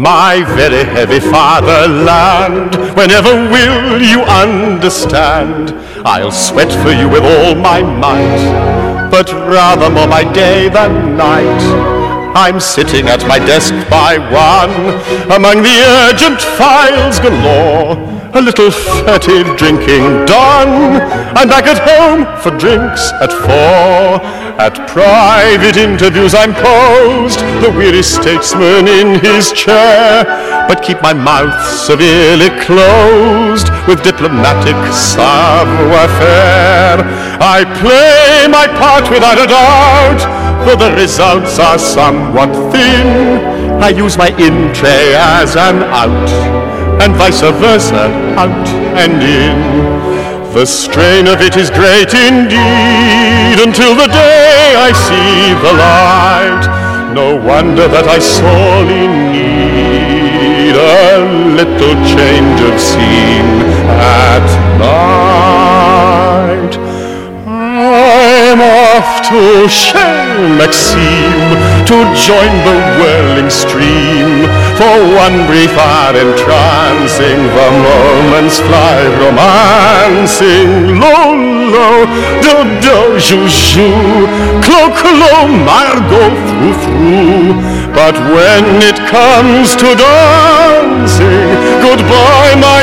my very heavy fatherland. Whenever will you understand? I'll sweat for you with all my might, but rather more by day than night. I'm sitting at my desk by one, among the urgent files galore, a little furtive drinking done. I'm back at home for drinks at 4. At private interviews I'm posed, the weary statesman in his chair, but keep my mouth severely closed with diplomatic savoir-faire. I play my part without a doubt, though the results are somewhat thin. I use my in-tray as an out, and vice versa, out and in. The strain of it is great indeed, until the day I see the light. No wonder that I sorely need a little change of scene at night. I'm off to Chez Maxime to join the whirling stream, for one brief hour entrancing, the moments fly romancing. Lo, do, jou, clo, Margot, through. But when it comes to dancing, goodbye my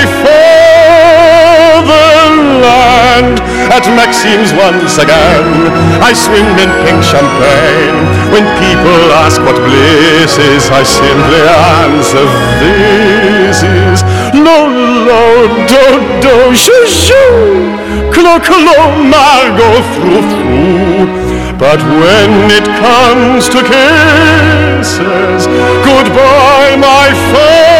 fatherland. At Maxime's once again I swing in pink champagne. When people ask what bliss is, I simply answer, this is lo, do, jou, clo, Margot, through. But when it comes to kisses, goodbye my fatherland.